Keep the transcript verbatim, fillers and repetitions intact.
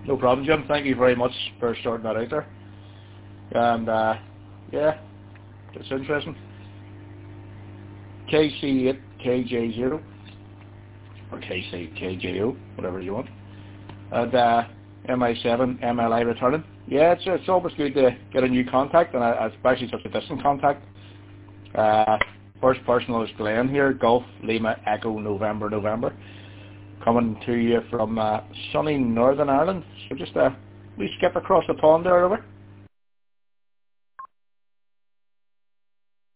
No problem, Jim. Thank you very much for starting that out there. And uh, yeah, it's interesting. K C eight K J zero or K C K J O, whatever you want. And uh, M I seven M L I returning. Yeah, it's it's always good to get a new contact, and uh, especially such a distant contact. Uh, first personal is Glenn here, Golf Lima Echo November November, coming to you from uh, sunny Northern Ireland. So just a wee skip across the pond there, over.